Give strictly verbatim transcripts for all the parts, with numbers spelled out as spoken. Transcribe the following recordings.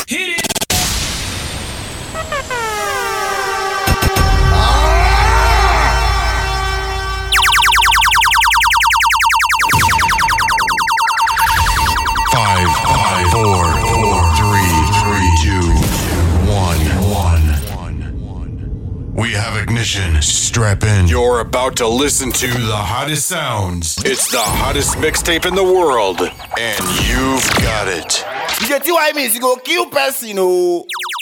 Hit it. Five, five, four, four, three, three, two, one, one. We have ignition. Strap in. You're about to listen to the hottest sounds. It's the hottest mixtape in the world, and you've got it. You get what I mean? You go kill person, you know.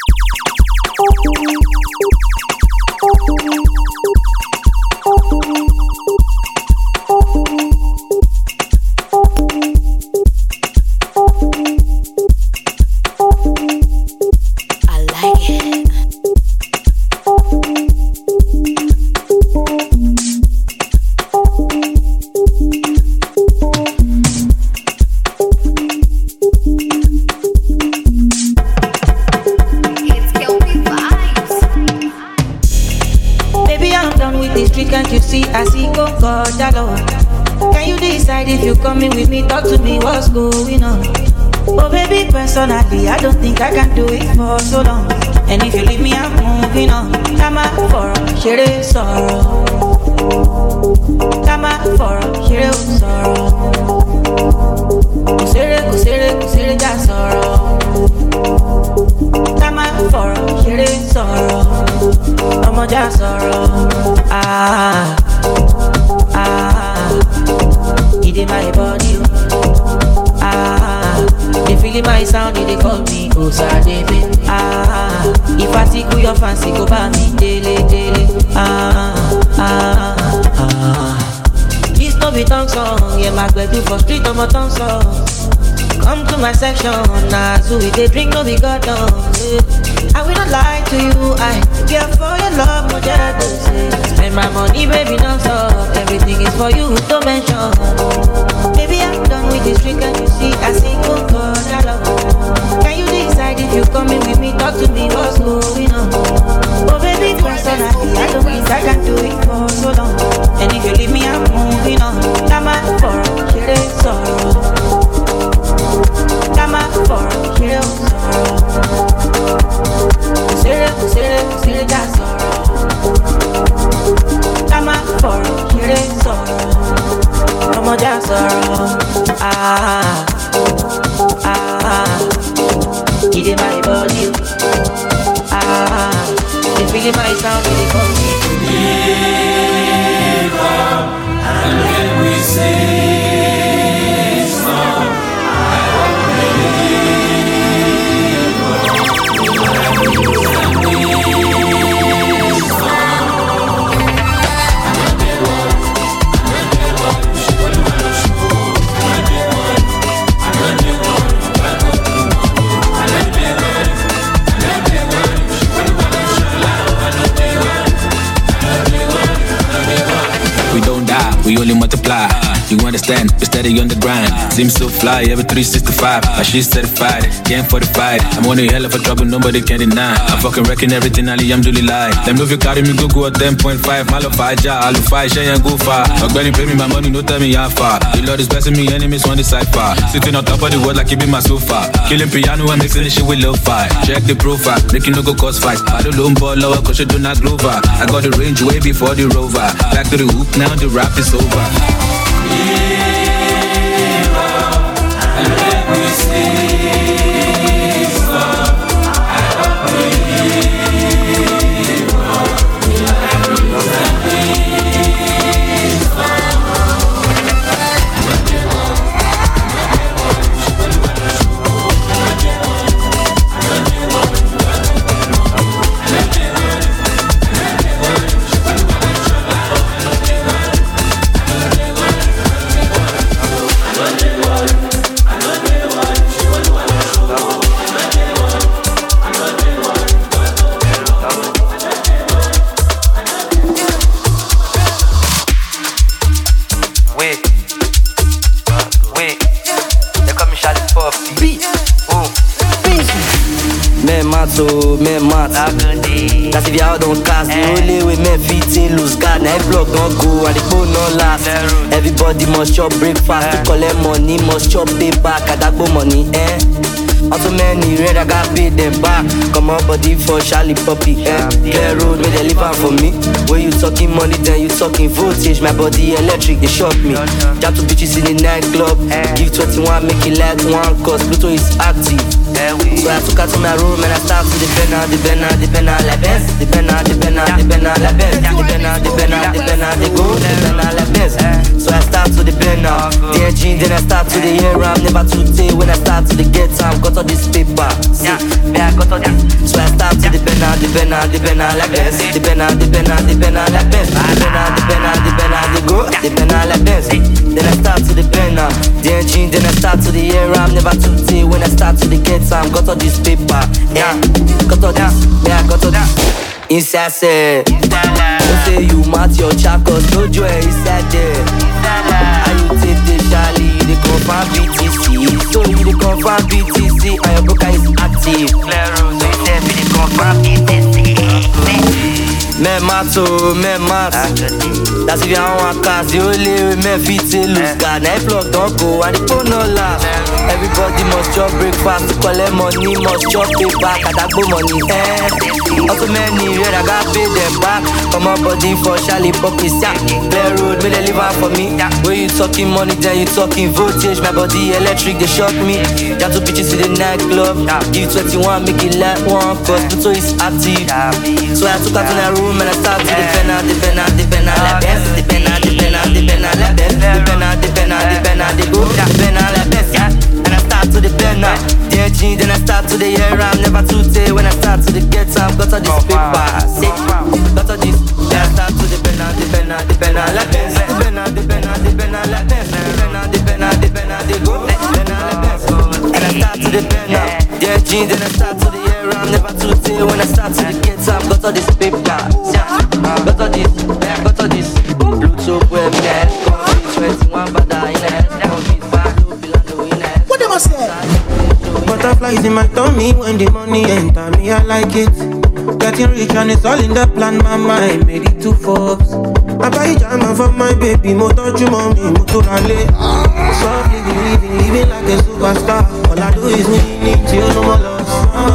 If you coming with me, talk to me, what's going on? Oh baby, personally, I don't think I can do it for so long. And if you leave me, I'm moving on. Come out for a shitty sorrow. Come out for a shitty sorrow. Kusere, kusere, kusere, ja sorrow. Come out for a shitty sorrow. Omo ja sorrow. Ah, ah. It in my body, ah. They feeling my sound, they call me Osa Debe. Ah, if I tickle your fancy, go by me daily, daily. Ah, ah, ah. This no be tongue song, yeah, my baby for street on my tongue song. Come to my section, nah, so we they drink, no be got down. Yeah. I will not lie to you, I care for your love, no jealousy. Spend my money, baby, non-stop. Everything is for you, don't mention. Baby, I'm done with this trick, and you see, I sing, oh God, I love you. Can you decide if you coming with me, talk to me, what's going on? Oh baby, personally, I don't think I can do it for so long. And if you leave me, I'm moving on. Come out for a shitty sorrow. Come out for a shitty sorrow. Kusere, kusere, kusere, ja sorrow. Come out for a shitty sorrow. Omo ja sorrow. Ah, ah. It in my body. Ah, they feeling my sound, they call me. Give up, and when we sing song, I will we only multiply. You understand? We're steady on the grind. Seems so fly, every three sixty-five. My shit's certified, game fortified. I'm on a hell of a trouble, nobody can deny. I'm fucking wrecking everything, Ali, I'm doing lie. Them move you carry me, go go at ten point five. Malo faja, alu five, shay and go far. Ogbenny pay me my money, no tell me how far. The Lord is blessing me, enemies on the side far. Sitting on top of the world like keeping my sofa. Killing piano and mixing the shit with lo-fi. Check the profile, make you no go cause fight. I don't low ball lower, cause you do not grover. I got the range way before the rover. Back to the hoop, now the rap is over. Give up, and let me sing song. I don't believe up. So, men mat That's if y'all don't cast The only way men fit in lose guard Now every block don't go and the phone don't last Everybody must chop breakfast To collect money, must chop pay back Adagbo money, eh Also many red, I got paid them back. Come on, body for Charlie Puppy. Eh? Clear road, where they live out for me. When you talking money, then you talking voltage. My body electric, they shock me. Jump to bitches in the nightclub. Give twenty-one, make it like one, cause Pluto is active. So I took her to my room and I start to the penna, the penna, the penna, la Benz. The penna, the penna, the penna, la Benz. The penna, the penna, the penna, the go, the penna, la Benz. So I start to the penna, the engine, then I start to the air. I'm never too day when I start to the get time. Got all this paper, see, yeah, got all this. So I start to the penna, the penna, the penna, la Benz. The penna, the penna, the penna, la Benz. The penna, the penna, the penna, the go, the penna, la Benz. Then I start to the penna, the engine, then I start to the air. I'm never too day when I start to the get time. Got all this paper, yeah, got all this, yeah, got all this. Inside say, don't say you match your chakos, no joy inside there. How you take the Charlie, they confirm B T C. So you they confirm B T C, and your broker is active. Clear road, so you say they confirm B T C. Men mato, men mat. That's if you don't want cars, the only way men fit to lose. God, now plug don't go, and the phone no laugh. Everybody must chop breakfast to collect money, must chop pay back, and that go money. Eh. Also many red, I got paid them back. Come on, body for Charlie Puppy, yeah. Clear road, may they live out for me. When you talking money, then you talking voltage. My body electric, they shock me. Got two bitches in the nightclub. Give twenty-one, make it like one, cause Pluto is active. So I took her to my room and I start to the penna, the penna, the penna, la Benz. The penna, the penna, the penna, la Benz. The penna, the penna, the penna, the go, the penna, la Benz. And I start to the penna, the engine, then I start to the air. I'm never too day when I start to the get time. Got all this paper, see, got all this. Then I start to the penna, the penna, the penna, la Benz. The penna, the penna, the penna, la Benz. The penna, the penna, the penna, the go, the penna, la Benz. And I start to the penna, the engine, then I start to the air. I'm never too day when I start to the get time. Got all this paper, see, got all this, got all this. Pluto web net, twenty-one bada in it. What them I say? Butterflies in my tummy when the money enter me, I like it. Getting rich and it's all in the plan, my mind made it to Forbes. I buy jama for my baby, mo touch mommy, mo to rally. Soft living, living, living like a superstar. All I do is winning till no more loss.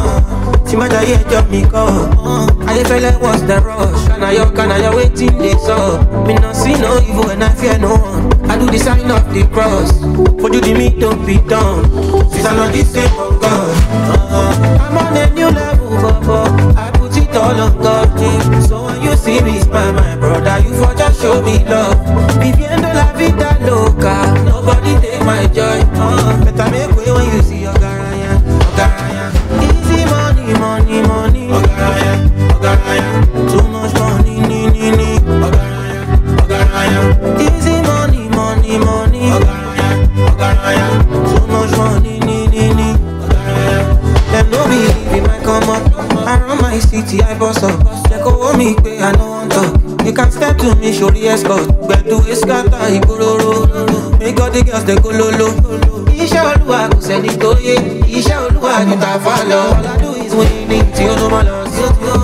Uh, see my diet job me call. Uh, I feel like what's the rush? Can I, can I waiting this up? Me not see no evil and I fear no one. I do the sign of the cross. For you the meat don't be done. Since I'm not the same for God. Uh, I'm on a new level, Bobo. I put it all on God. Yeah. So when you see me smile, my brother, you for just show me love. Viviendo la vida loca. Nobody take my joy. Uh, better make way when you see your garaya, garaya. Easy money, money, money. Garaya, garaya. Too much money, ni, ni, ni. Garaya, garaya. Easy money, money, money. Garaya, garaya. Too much money, ni, ni, ni. Garaya. Them no believe in my come up. I run my city, I boss up. They go hold me, pay, I no want talk. You can step to me, show the escort. But do a scatter, he go low. Make all the girls, they go low low. Isha Oluwa, go send it to you. Isha Oluwa, you can follow. All I do is winning, till no more loss.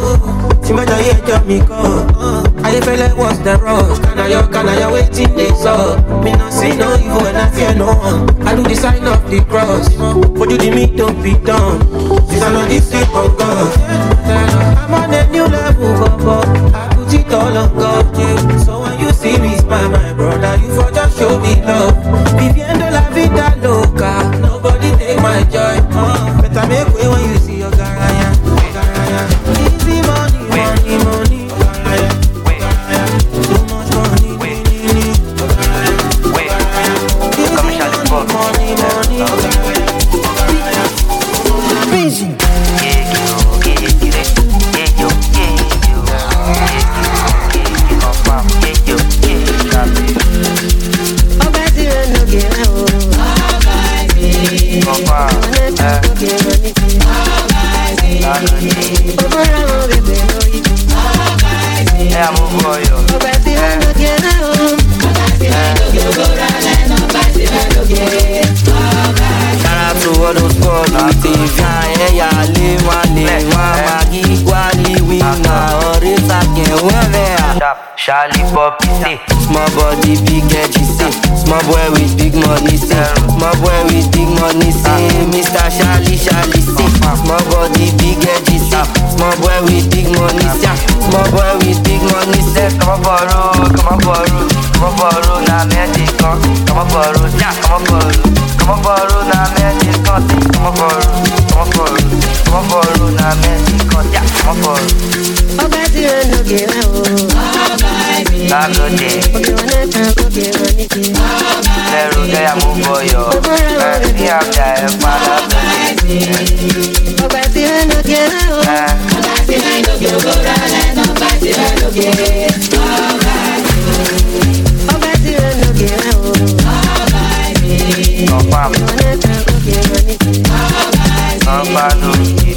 See my diet job me call. I feel like what's the rush? Can I, can I waiting this up? Me not see no evil and I fear no one. I do the sign of the cross. For you the meat don't be done. Since I'm not the same for God. I'm on a new level, Bobo. I put it all on God, yeah. So when you see me smile, my brother, you for just show me love. Viviendo la vida loca. Nobody take my joy. Uh, better make way when you see your garaya, garaya. Easy money, money, money. Garaya, garaya. Too much money, money, money. Garaya, garaya. Easy money, money, money. Busy. Charlie Puppy, say small body, big edgy, say small boy with big money, say small boy with big money, say Mister Shally, Shally, see. Small body, big edges, see. Small boy with big money, see. Small boy with big money, see. Come on for road, come on for road, come on for road, now magic, come on for road, yeah, come on for road, come on for road, now magic, come on for road, come on for road, come on for road, now magic, yeah, come on for road. Oh, baby, I know get out. Lagode, Leru Gaya Muboyo, Be up there, Father. Oh, baby, I know get out. Baby, I know get out. Baby, I know get out. Oh, baby, I know get out. No pam, no padu,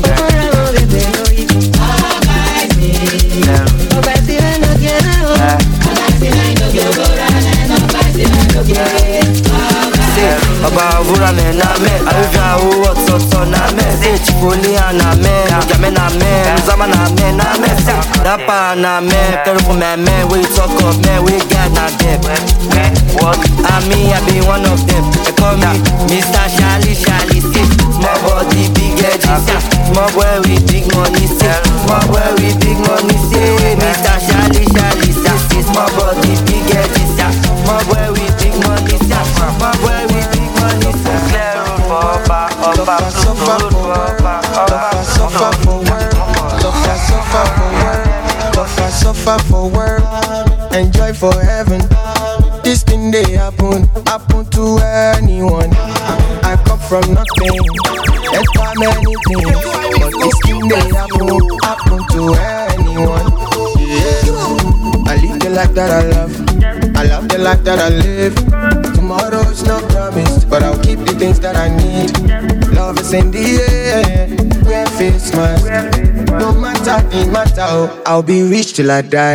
Oba Vura me na me, Alvia who what so so na me, say Chipoli na me, Jame na me, Zama na me na me, Dapa na me, Terrible man man, we talk of men, we get na them. What? I mean I be one of them. They call me Mister Shally Shally, see. Small body, big edges, see. Small boy with big money, see. Small boy with big money, see. Mister Shally Shally, see. Small body, big edges, see. Small boy with big money, see. Small boy with big money, see. Clear road for Oba, Oba, Oba, Oba, Oba, Suffer for work, suffer, suffer for work, suffer, suffer for work, enjoy for heaven. This thing they happen, happen to anyone. I come from nothing, enter many things, but this thing they happen, happen to anyone. Yeah. I live the life that I love, I love the life that I live. Tomorrow's not promised, but I'll keep the things that I need. Love is in the air, wear face mask. No matter, it matter, oh, I'll be rich till I die.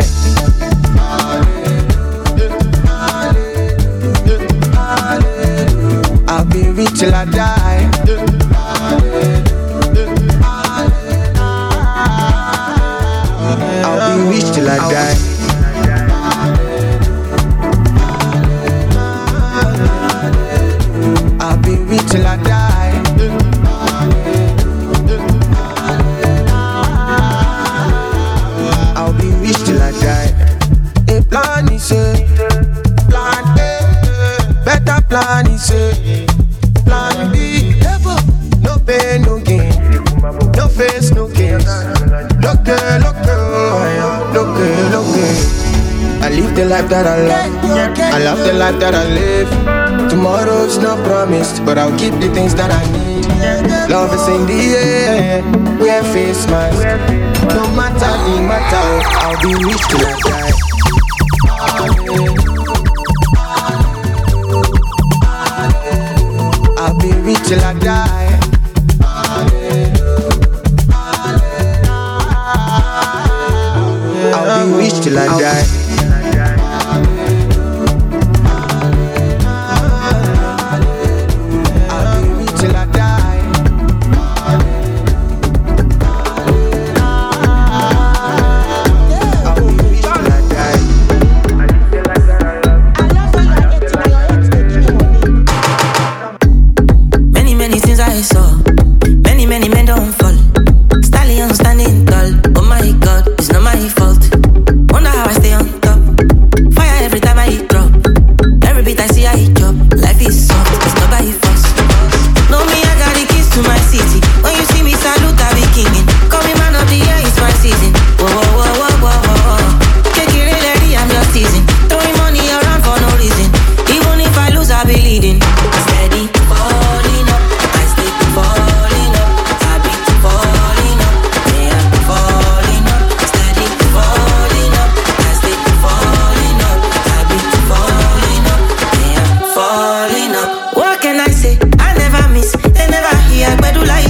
I'll be rich till I die. I'll be rich till I die. I'll be rich till I die. I'll be rich till I die. A plan is a plan A, better plan is a plan B. No pain, no gain, no face, no case. Look, look, look, look. I live the life that I love, I love the life that I live. Tomorrow's not promised, but I'll keep the things that I need. Love is in the air, wear face mask. No matter the matter, I'll be rich till I die. I'll be rich till I die. I'll be rich till I die. What can I say? I never miss. They never hear, but do like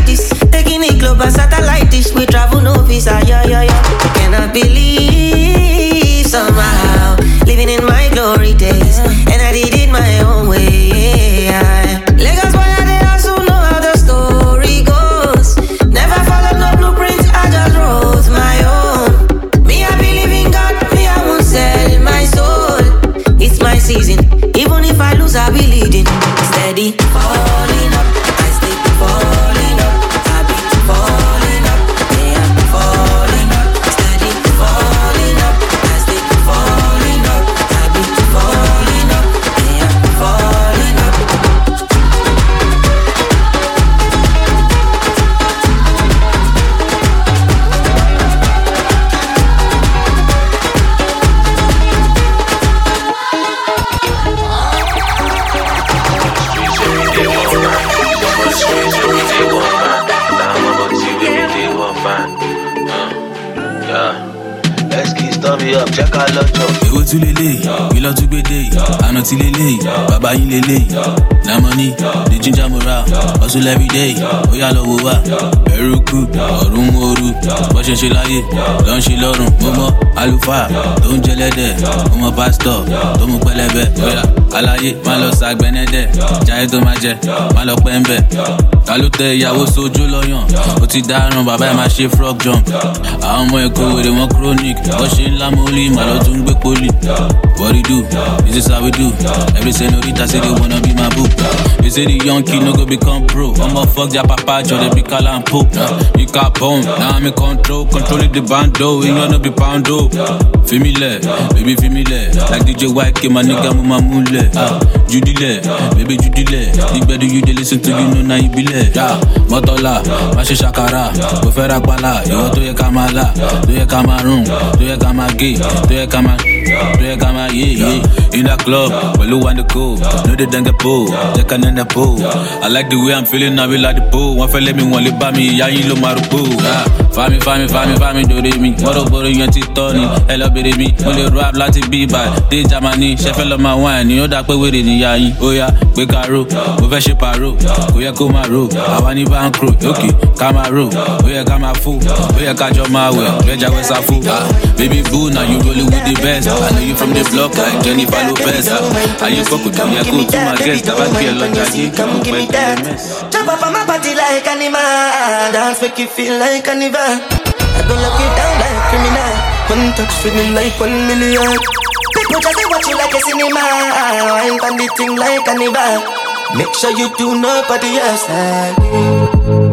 Hurry up, check out Lotto. Èwo tún lélẹ̀, kí ló tún gbé dé yìí? Àná ti lélẹ̀, bàbá yín lélẹ̀. Na money, the ginger moral, hustle every day. Ó yá lọ wo wá, ẹrú kú, ọ̀run mọ́rú. Bó ṣe ṣe láyé, ló ń ṣe lọ́rùn. Mo mọ àlùfáà tó ń jẹlẹ́dẹ̀. Mo mọ pásítọ̀ tó mú pẹlẹbẹ. Ó yá aláyé má lọ ṣàgbẹ́nẹ́dẹ̀. Jáyé tó máa jẹ, má lọ pẹ́ ń bẹ̀. Ta ló tẹ ìyàwó sójú lọ́yàn? Ó ti dáràn, bàbá ẹ̀ máa ṣe frog jump. Àwọn ọmọ ẹ̀kọ́ wèrè wọn chronic. Wọ́n ṣe ńlá mọ́lì, màá lọ tún gbé pólì. What you do? This is how we do. Every senorita say they wanna be my boo. They say the young kid no go become pro. I'ma fuck their papa, Joe, they be call and poop. You got bone, now I'm in control. Controlling the bando, you know no be poundo. Femile, baby femile. Like D J White, my nigga, mama mule. Ah, Judy le, baby Judy le. The better you they listen to, you know now you be le. Yeah, Motola, Mashi Shakara, Bofera Pala, you do ye Kamala, do ye Cameroon, do ye Kamagi, do ye Kama. Drag on my yeah, yeah. In that club, well, who want to go? No, they don't get pulled. They can't end the pool. I like the way I'm feeling, I be like the pool. One fella me, one lip by me, yeah, you look my pool. Fami, fami, fami, fami, do they me? What up, boy, you ain't Tony? Hello, baby, me. Only rap, like to be by. They Germany, chef, of my wine. You know that way with it, yeah, oh, yeah. Quick a rope, over ship a rope. Go, yeah, come a rope. I want you bank crew, okay. Come a rope, oh, yeah, come a fool. Oh, yeah, catch your my way. Reja was a fool. Baby, boo, now you rolling with the best. I know you from the block like Jennifer Lopez. Are you fuck with me? I go to my guest. I be a lot of come give me that. Jump up on my body like an animal. Dance make you feel like an animal. I go lock you down like criminal. One touch feeling like one million. People just say watch you like a cinema. I'm on the thing like an animal. Make sure you do nobody else like me.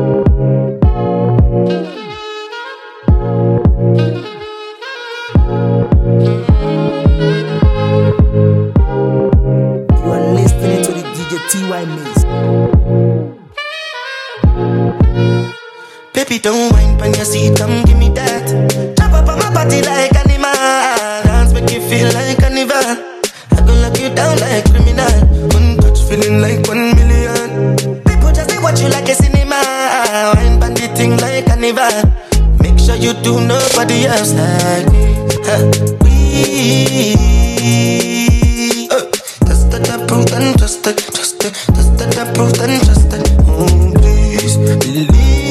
T Y Mix. Baby, don't mind when you see, come give me that. Jump up on my body like an animal. Dance make you feel like an animal. I go lock you down like criminal. One touch feeling like one million. People just say watch you like a cinema. Wine bandit thing like an animal. Make sure you do nobody else like me. Huh. We uh, just that I prove and trust it. Just that I proved and trusted. Oh, please believe.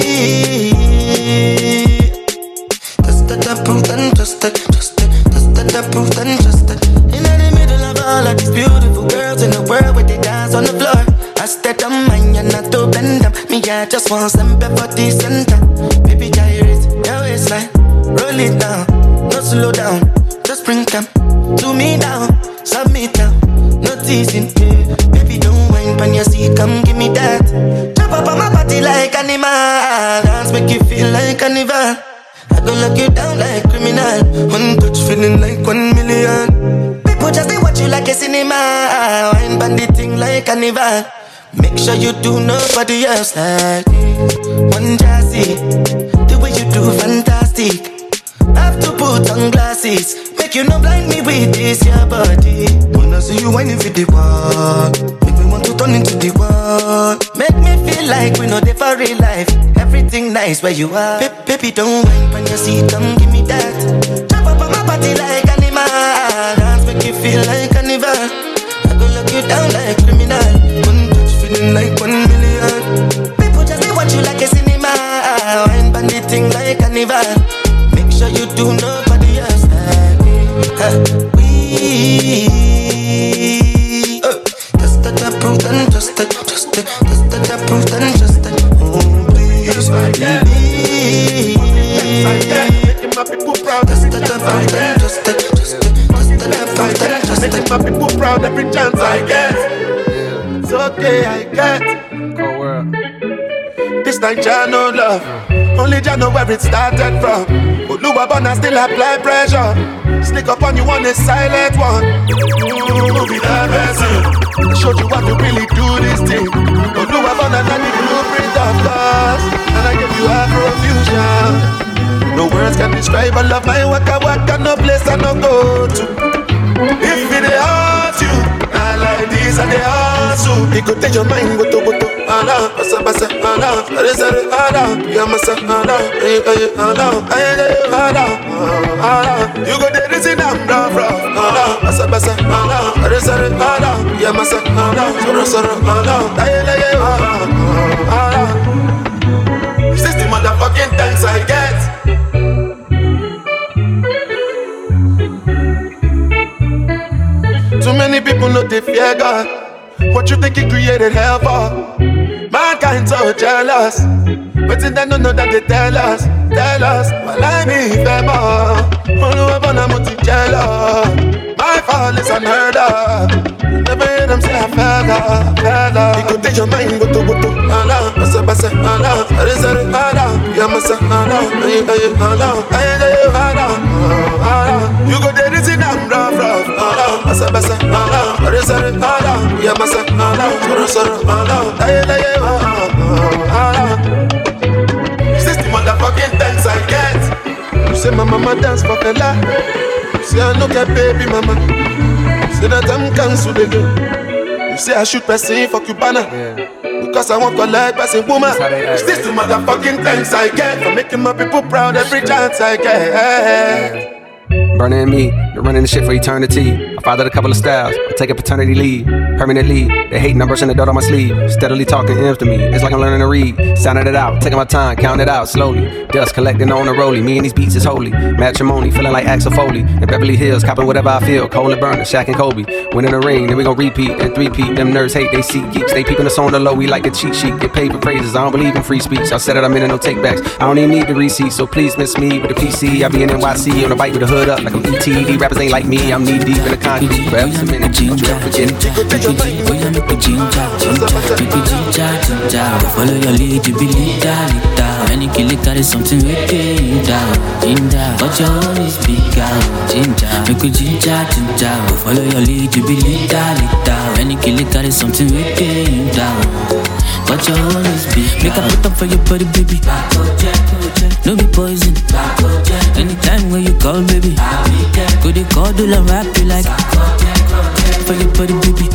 Just that I proved and trusted. Trusted. Just that I proved and trusted. In the middle of all of these beautiful girls in the world where they dance on the floor, I stayed on mine and not to bend them. Me, I just want some pepper the center. Baby, gyrate your waistline, roll it down, no slow down, just bring them to me now, submit now, no teasing. Baby, don't when you see, come give me that. Jump up on my body like an animal. Dance make you feel like an animal. I go lock you down like criminal. One touch feeling like one million. People just they watch you like a cinema. Wine bandit thing like an animal. Make sure you do nobody else like me. One jazzy, the way you do fantastic. Have to put on glasses. Make you not blind me with this your body. Wanna see you whining for the wall. Make me want to turn into the wall. Make me feel like we know they for real life. Everything nice where you are. Ba- baby, don't whine when you see, come give me that. Jump up on my body like an animal. Dance make you feel like an animal. I go lock you down like criminal. One touch feeling like one million. People just they watch you like a cinema. Wine bandit thing like an animal. Make sure you do nobody else like me. Huh. We uh, just that I proved and trusted. Trusted. Just that I proved and trusted. Oh please believe. Making my people proud every chance I get. Just that I proved and trusted. Making my people proud every chance I get. It's okay, I get. Cold world. This night, Jah no love. Only Jah know where it started from. But Luabana still apply pressure. Sneak up on you on a silent one. Ooh, be that person. I showed you how to really do this thing. But Luabana got the blueprint of love. And I give you Afrofusion. No words can describe all of my waka waka. No place I no go to. If it hurt you, I like this and they hurt you. It could take your mind, go to go to. Allah, basa basa. Hala, sorry, sorry, hala. Yeah, my son, hala. Hey, hey, hala. Hey, hey, hala. Hala. You go there, it's in them, rough, rough. Hala, basa, basa, hala. Sorry, sorry, hala. Yeah, my son, hala. Sorry, sorry, hala. Hey, hey, hey, hala. Hala. This is the motherfucking thanks I get. Too many people know they fear God. What you think he created hell for? Mankind so jealous. But in them don't know that they tell us, tell us. Well, I mean, famous. Only one I'm not jealous. My fall is unheard of. You never hear them say I fell off, fell off. You go take your mind, go to, go to. Allah, basa, basa, Allah. Sorry, sorry, Allah. Yeah, masa, Allah. Hey, hey, Allah. Hey, hey, Allah. Allah. You go there, it's in them rough, rough. Allah, basa, basa, Allah. Sorry, sorry, Allah. Yeah, masa, Allah. Sorry, sorry, Allah. Hey, hey, Allah. Allah. This is the motherfucking thanks I get. You say my mama dance for fella. You say I no get baby mama. You say that I'm cancel the girl. You say I shoot person for Cubana. Yeah. Because I want to collect person woman. Is this the motherfucking thanks I get for making my people proud every chance I get? Yeah. Burning me, they're running the shit for eternity. I fathered a couple of styles, I take a paternity leave. Permanently, they hating, I'm brushing the dirt on my sleeve. Steadily talking M's to me, it's like I'm learning to read. Sounding it out, taking my time, counting it out slowly. Dust collecting on the rollie, me and these beats is holy. Matrimony, feeling like Axel Foley. In Beverly Hills, copping whatever I feel. Cole and Burner, Shaq and Kobe. Winning the ring, then we gon' repeat and three-peat. Them nerds hate, they seek geeks. They peeping us on the low, we like the cheat sheet. Get paid for praises, I don't believe in free speech. I said it, I'm in it, no takebacks. I don't even need the receipt, so please miss me with the P C. I be in N Y C on the bike with the hood up like I'm E T. These rappers ain't like me, I'm knee deep in the concrete. Forever a minute, don't you ever forget it. Oh yeah, make a ginger, ginger, make a ginger, ginger. Follow your lead, you be leader, leader. When you kill it, carry something wicked, down, ginger. But your own is bigger, ginger. Make a ginger, ginger. Follow your lead, you be leader, leader. When you kill it, carry something wicked, down. But your own is bigger. Make a put up for your body, baby. No be poison. Anytime when you call, baby. Go they call, do la rap you like. For your body, baby.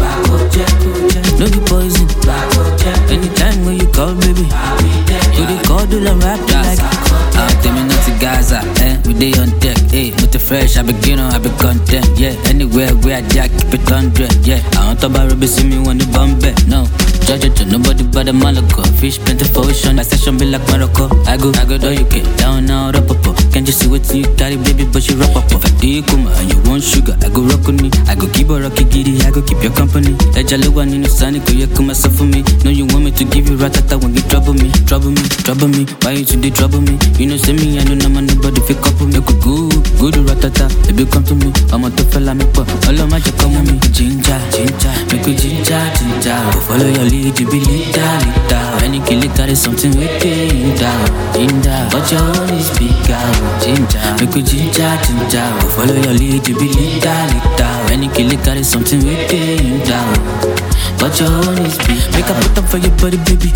No be poison. Anytime when you call, baby. Go they call, do la rap you like. Out there, me not to Gaza, eh? We day on deck, eh? With the fresh, I begin on, I be content, yeah. Anywhere where I jack, keep it hundred, yeah. I don't talk about rubber, see me when the bomb back, no. Judge it to nobody but the Malaco. Fish plenty for ocean, I session be like Morocco. I go, I go, do you get down now, up up. Can't you see what you carry, baby, but you rock up. If I do you come and you want sugar, I go rock on me. I go keep a rocky giddy, I go keep your company. That jalo one in the sun, go you come myself for me. No, you want me to give you ratata when you trouble me, trouble me, trouble me. Why you today trouble me? You know, send me, I know, I'm nobody if you couple me. Go good, good ratata, baby, come to me. I'm a tough fella, me pop. All of my come with me. Ginger, ginger, make me ginger, ginger. Follow your lead, you be leader, leader. When you kill it, carry something wicked, down, ginger. But your own is bigger, ginger. Make me ginger, ginger. Follow your lead, you be leader, leader. When you kill it, carry something wicked, down. But your own is big. Make a put up for your body, baby.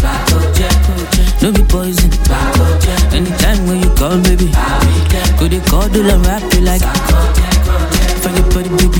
No be poison. Anytime when you call, baby. Go they call, do la rap you like. For your body, baby.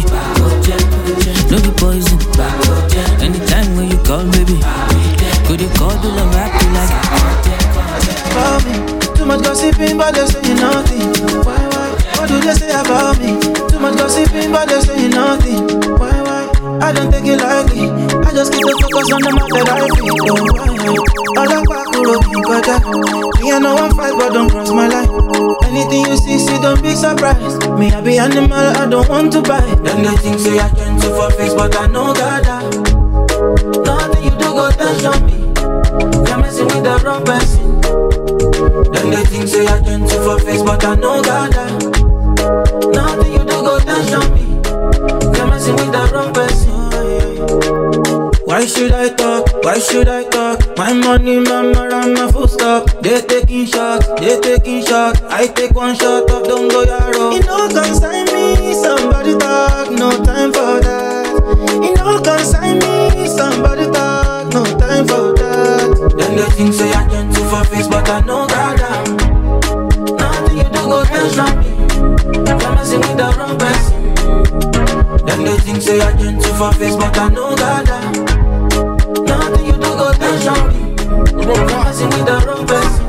No be poison. Anytime when you call, baby. Go they call, do la rap you like. About me, too much gossiping, but they say nothing. Why, why? What do they say about me? Too much gossiping, but they say nothing. Why, why? I don't take it lightly. I just keep the focus on the matter that I feel. Oh, why? All the back will be better. Me I know I'm fight, but don't cross my line. Anything you see, see, don't be surprised. Me I be animal, I don't want to buy. Then they think say I can't do for face, but I know God. Nothing you do go touch on me. You're messing with the wrong person. Then they think say I can't do for face, but I know God. Nothing you do go touch on me. You're messing with the wrong person. Why should I talk? Why should I talk? My money, mama, and my full stop. They taking shots, they taking shots. I take one shot of don't go yaro. You know consign me, somebody talk. No time for that. You know consign me, somebody talk. No time for that. Then they think say I can't do for face, but I know God. Nothing you do go dance on me. You're messing with the wrong person. Then they think say I can't do for face, but I know God. Nothing you do go dance on me. messing with the wrong person.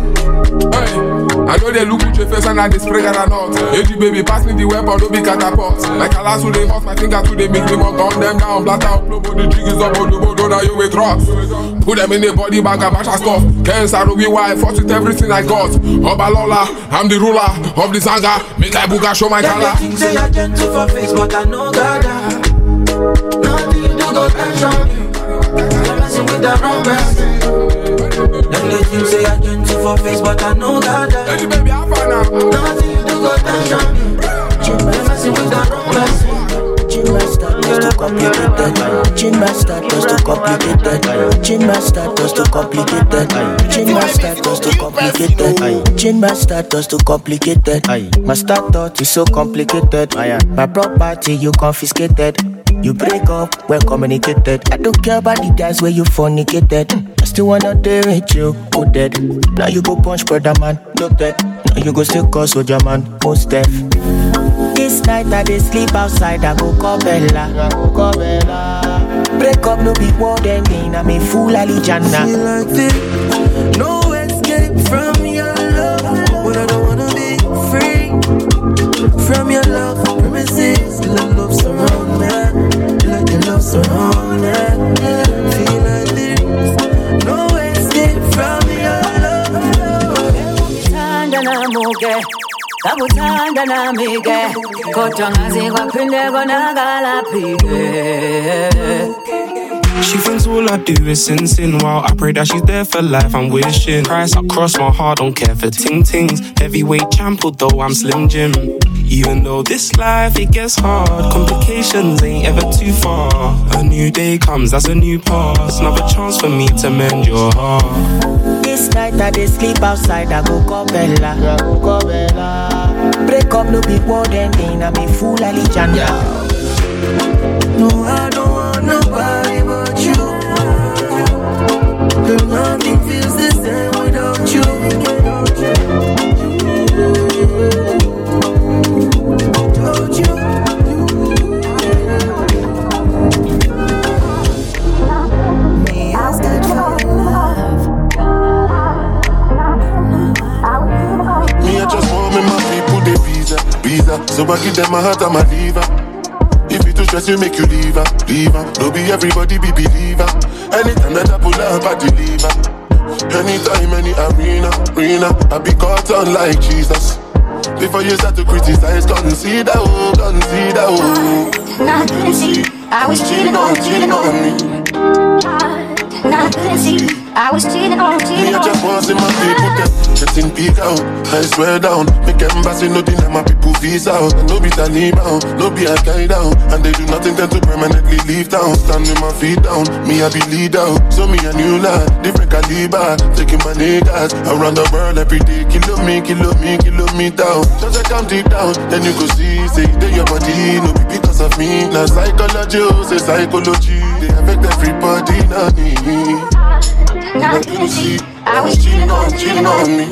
I know they look at your face and I spray that or not. Hey, baby, pass me the weapon, don't be catapult. Like a last who they hot, my finger to they make me want gun them down. Blast out, blow, the jig is up, on the board, now you with rocks. Put them in the body bag, a bunch of stuff. Can't start to be wild, fought with everything I got. Obalola, I'm the ruler of the Zanga. Make like Buga show my color. They think say I'm gentle for face, but I know Gada. Nothing you do go tension me. You're messing with the wrong person. Them they think say I'm gentle for face, but I know Gada. Hey, baby, I'm fine now. Nothing you do go tension me. You're messing with the wrong person. Chin master just to complicate that. Chin master just to complicate that. Chin master just to complicate that. Chin master just to complicate that. Chin master just to complicate that. My start thought is so complicated. My property you confiscated. You break up, we're communicated. I don't care about the guys where you fornicated. I still wanna deal with you, who dead. Now you go punch brother man, no dead. Now you go still call soldier man, most deaf. This night I dey sleep outside, I go call Bella. I go call Bella. Break up, no be war ending, I'm a fool Alijana. Feel like this, no escape from your love. But I don't wanna be free from your love premises. Till the love surround me, till like the love surround me. Feel like this, no escape from your love. Tanda na muge, kabutanda na mige, kotongazi kwa pinde gona gala pige. She thinks all I do is sin, sin. While I pray that she's there for life, I'm wishing Christ across my heart, don't care for ting tings. Heavyweight champ, although I'm Slim Jim. Even though this life, it gets hard, complications ain't ever too far. A new day comes, that's a new past. Another chance for me to mend your heart. This night I dey sleep outside, I go call Bella. I go call Bella. Break up, no be war ending, I'm a fool Alijana. No, I don't want nobody but you. Girl, nothing feels the same without you. Without you. Me ask that for love. Me, I just want me my people, they visa, visa. So I give them my heart and my liver. If you too stress, you make you leave her, leave her. Don't be everybody be believer. Anytime that I pull up, I deliver. Anytime, any arena, arena, I be caught on like Jesus. Before you start to criticize, consider, oh, consider, oh. Now I couldn't see, I was cheating on, cheating on me. Now I couldn't see, I was cheating on, cheating on me. Me, I just want to see my people get getting peak out. I swear down, make embassy no deny my people visa out. And no be Taliban, no be Al-Qaeda. And they do nothing then to permanently leave town. Stand with my feet down, me I be leader. So me a new lad, different caliber. Taking my niggas around the world every day. Kilo me, kilo me, kilo me down. Just I count it down, then you go see, say they your body, no be because of me. Now psychology, oh, say psychology. They affect everybody, not me. Now I couldn't see, I was cheating on, cheating on me.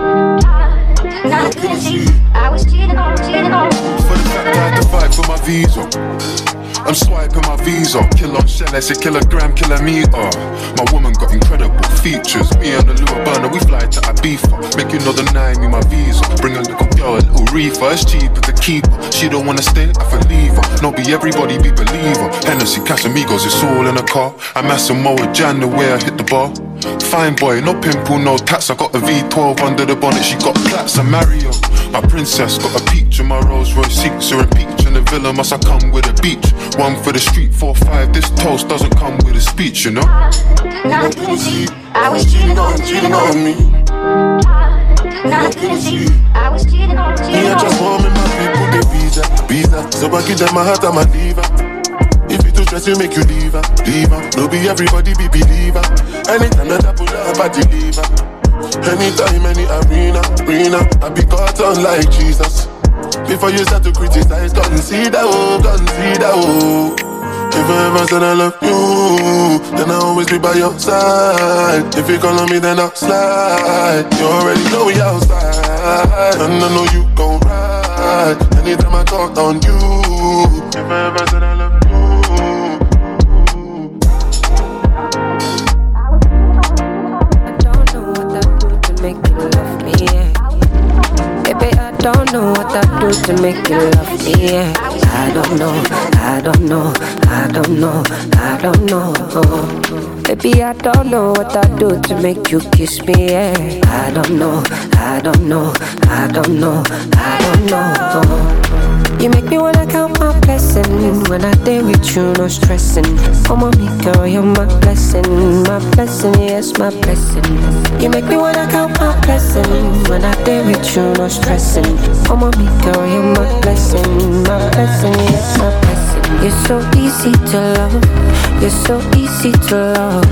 Now I couldn't see, I was cheating on, cheating on me. For the fact I had to fight for my visa, I'm swiping my visa. Kill on shell, I say kilogram, kilometer. My woman got incredible features. Me and the little burner, we fly to Ibiza. Make you know the nine, me my visa. Bring a little girl, a little reefer. It's cheaper to keep her. She don't wanna stay, I for leave her. No be everybody be believer. Hennessy, Casamigos, it's all in a car. I'm Samoa Jan the way I hit the bar. Fine boy, no pimple, no tats. I got a V twelve under the bonnet. She got plaits. I'm Mario, my princess. Got a peach in my Rolls Royce seats. Or a peach in the villa, must I come with a beach? One for the street, four, five. This toast doesn't come with a speech, you know. Now I couldn't see, I was cheating on, cheating on me. Now I couldn't see, I was cheating on, cheating on me. Me, I just want me my people, they visa, visa. So I give them my heart and my liver. If you too stress, you make you leave her, leave her. No be everybody be believer. Anytime that I pull up, I deliver. Anytime, any arena, arena, I be caught on like Jesus. Before you start to criticize, consider, oh, consider, oh. If I ever said I love you, then I'll always be by your side. If you call on me, then I'll slide. You already know we outside, and I know you gon' ride. Anytime I talk on you, if I ever said I love you. I don't know what do to make you love me? Yeah. I don't know, I don't know, I don't know, I don't know. Baby, I don't know what I do to make you kiss me. Yeah. I don't know, I don't know, I don't know, I don't know. You make me wanna count my blessings. When I day with you, no stressing. Oh, mommy girl, you're my blessing. My blessing, yes, my blessing. You make me wanna count my blessings. When I day with you, no stressing. Oh, mommy girl, you're my blessing. My blessing, yes, my blessing. You're so easy to love. You're so easy to love.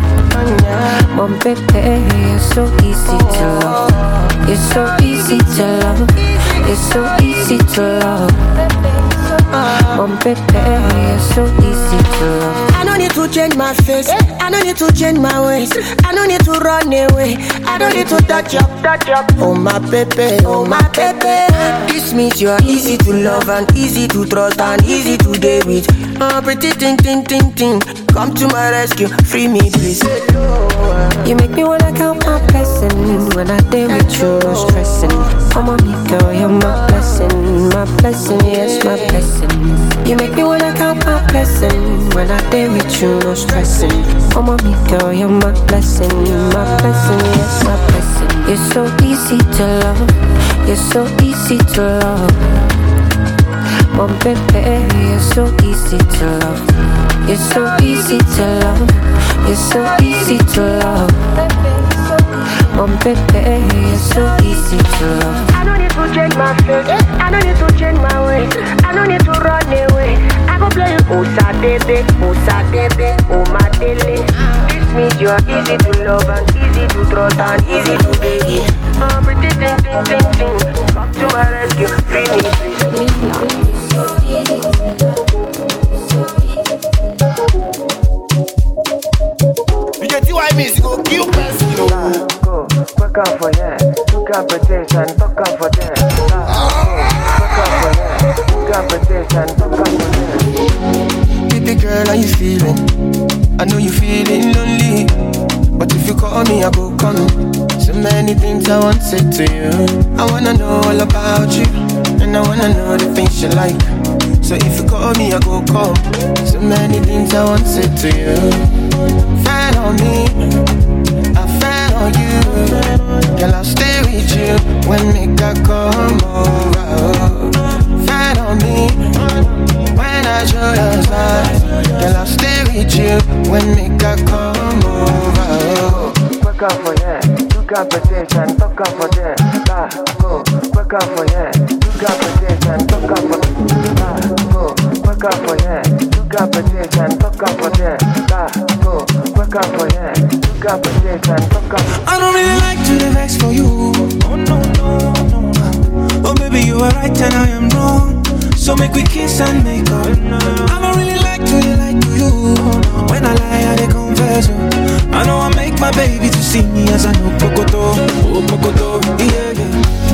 Mom, baby, you're so easy to love. You're so easy to love. You're so easy to love. Mom, baby, you're so easy to love. I don't need to change my face. I don't need to change my ways. I don't need to run away. I don't need to touch up, touch up. Oh my baby, oh my baby. This means you're easy to love and easy to trust and easy to deal with. Oh, pretty ting ting ting ting. Come to my rescue, free me please. You make me wanna count my blessings. When I day with you, no stressing. Oh, mommy girl, you're my blessing. My blessing, yes, my blessing. You make me wanna count my blessings. When I day with you, no stressing. Oh, mommy girl, you're my blessing. My blessing, yes, my blessing. You're so easy to love. You're so easy to love. Mom, baby, you're so easy to love. You're so easy to love. You're so easy to love. Mom, baby, you're so easy to love. I don't need to change my face. I don't need to change my ways. I don't need to run away. I go play you. Oh, Sadebe, oh, Sadebe, oh, my daily. This means you're easy to love and easy to trust and easy to be. Oh, pretty ting ting ting ting. Come to my rescue, free me please. You get why me go kill person, you know. Go, work out for yeah. Look out for this and fuck out for that. Work out for yeah. Look out for this and fuck out for that. Baby girl, how you feeling? I know you feeling lonely, but if you call me, I go come. So many things I want to say to you. I wanna know all about you, and I wanna know the things you like. So if you call me, I go come. So many things I want to say to you. Fell on me, I fell on you. Girl, I'll stay with you when nigga come over. Fell on me, when I show your side. Girl, I'll stay with you when nigga come over. Work out for yeah. Look out for this and fuck out for that. Go, work out for yeah. Look out for this and fuck out for that. Go, work out for yeah. Look out for this and fuck out for that. Go, work out for yeah. Look out for this and fuck out. I don't really like to the vex for you. Oh no no no. Oh baby, you are right and I am wrong. So make we kiss and make up. I don't really like to lie to you. When I lie, I dey confess. I know I make my baby to see me as I know Pokoto. Oh Pokoto, yeah yeah.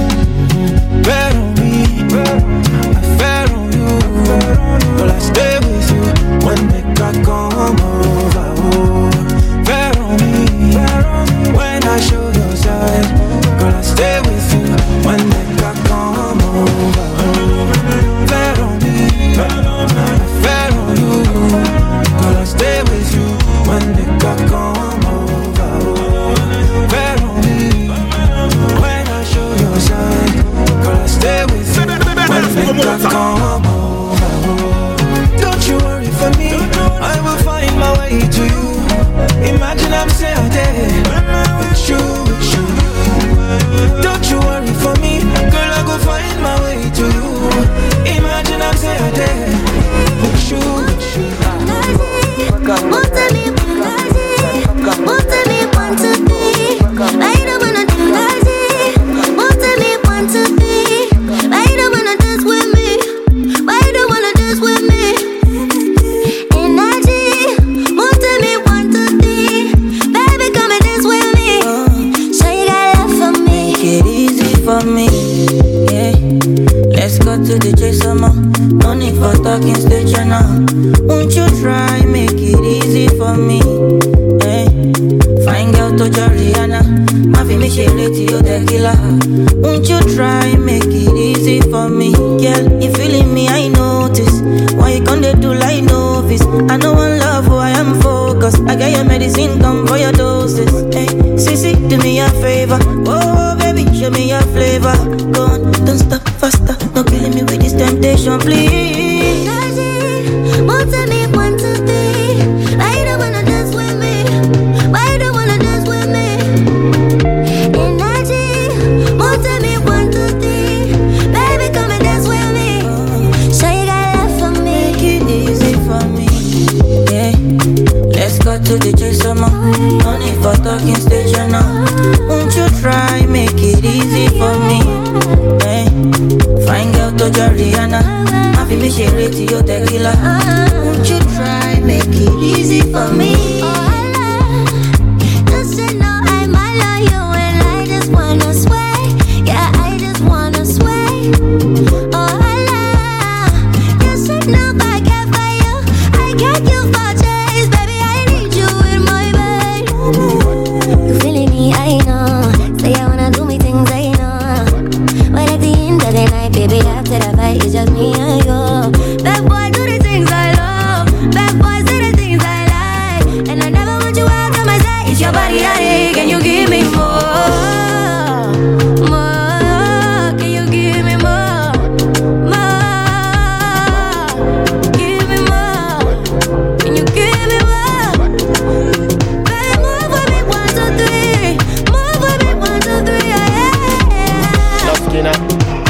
Bet on me, I fell on you. Well I stay with you when make I come over. Oh, bet on me, when I show your side. Girl I stay with you when make I come over. Bet on me, I fell on you. Girl I stay with you when make I come over. Bet on me, when I show your side. Girl I stay with you when make I come over. Don't you worry for me, I will find my way to you. Imagine I'm still there with you, with you. Don't you worry for me, girl, I go find my way to you. Imagine I'm still there with you, with you. To the chaser, ma. No need for talking station now. Won't you try make it easy for me? Eh? Fine girl to Joriana, ma fi me share to you the killer. Won't you try make it easy easy for me. Girl, you feeling me, I notice. Why you can't they do like novice? I know one love who I am focused. I got your medicine, come for your doses. Hey, sissy, do me a favor. Oh, baby, show me your flavor. Go on, don't stop faster. No killing me with this temptation, please. Won't tell me one, two, three. Why you don't wanna dance with me? Why you don't wanna dance with me? Energy. Won't tell me one, two, three. Baby, come and dance with me. Show you got love for me. Make it easy for me. Yeah. Let's go to the chase some more. No need for talking station now. Won't you try, make it easy for me? Yeah. Fine girl to Jariana. Happy me share it to your tequila. Won't you try, make it easy for me? Oh, I love. Just to know I might love you and I just wanna sway. Yeah, I just wanna sway. Oh, I love. Just to know I care for you. I get you for days, baby. I need you in my bed. You feeling me? I know. Say I wanna do me things, I know. But at the end of the night, baby, after the fight, it's just me and you. Bad boy, do the things I love. Bad boys do the things I like. And I never want you out of my sight. It's your body I need. Can you give me more? More. Can you give me more? More. Give me more. Can you give me more? Baby, move for me, one, two, three. Move for me, one, two, three. Yeah, yeah. Love Skinner.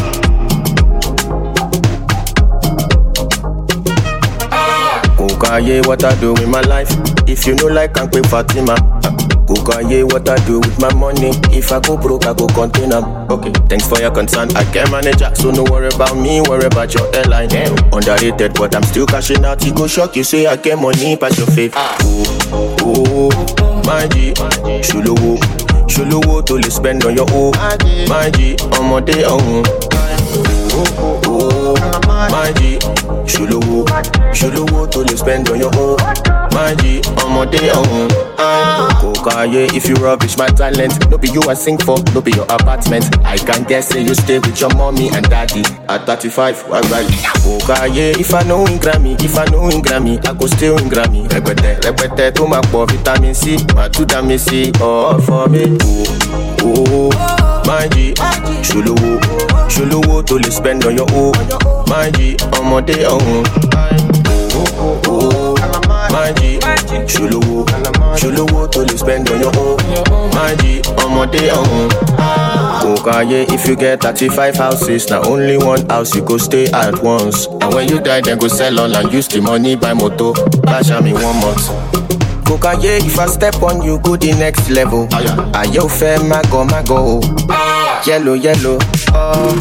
Kukaye, what I do with my life. If you know like I'm pay Fatima. Kukaye, what I do with my money. If I go broke, I go contain them. Okay, thanks for your concern. I can manage it, so no worry about me, worry about your airline. Damn. Underrated, but I'm still cashing out. You go shock, you say I get money, pass your faith. Oh, oh, my G, Shuluwo, Shuluwo to spend on your own. My G, on my day, oh. Oh, oh, my G, Shuluwo, Shuluwo to spend on your own. My G, on my day, oh. Kokaye, if you rubbish my talent, no be you I sing for, no be your apartment. I can guess say you stay with your mommy and daddy. At thirty-five, why right? Kokaye, if I know in Grammy, if I know in Grammy, I go still in Grammy. Repete, repete, to my poor vitamin C, my two vitamin C, all for me. Oh, oh, my G, Shuluwo, Shuluwo to spend on your own. My G, on my day, oh. Oh, oh, my G, Shuluwo, Shuluwo to spend on your own. My G, on my day, oh. Kokaye, if you get thirty-five houses, now only one house you go stay at once. And when you die, then go sell all and use the money buy moto. Bash me one month. Kokaye, if I step on you, go the next level. Ayo fair, mago, mago. Yellow, yellow, oh.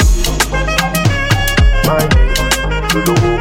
My G, Shuluwo.